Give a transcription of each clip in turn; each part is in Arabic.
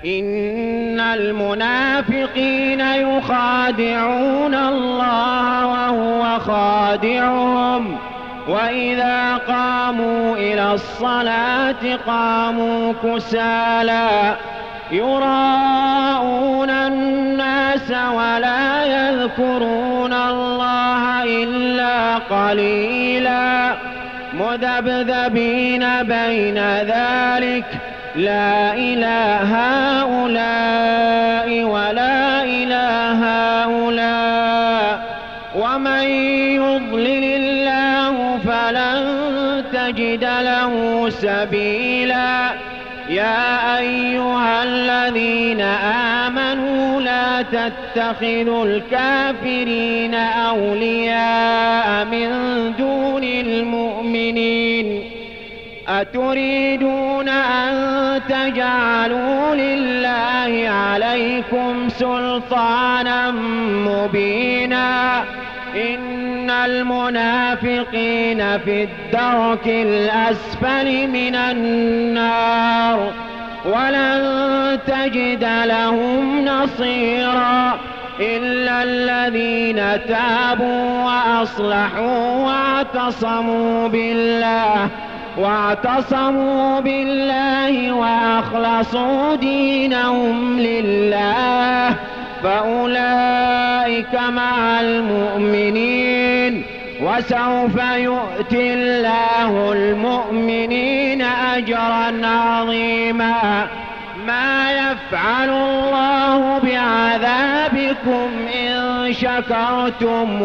إن المنافقين يخادعون الله وهو خادعهم وإذا قاموا إلى الصلاة قاموا كسالى يراءون الناس ولا يذكرون الله إلا قليلا مذبذبين بين ذلك لا إلى هؤلاء ولا إلى هؤلاء ومن يضلل الله فلن تجد له سبيلا يا أيها الذين آمنوا لا تتخذوا الكافرين أولياء من دون المؤمنين أتريدون أن تجعلوا لله عليكم سلطانا مبينا إن المنافقين في الدرك الأسفل من النار ولن تجد لهم نصيرا إلا الذين تابوا وأصلحوا واعتصموا بالله وأخلصوا دينهم لله فأولئك مع المؤمنين وسوف يؤتي الله المؤمنين أجرا عظيما ما يفعل الله بعذابكم إن شكرتم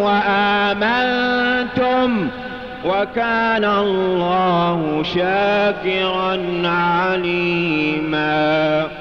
وآمنتم وكان الله شاكرا عليما.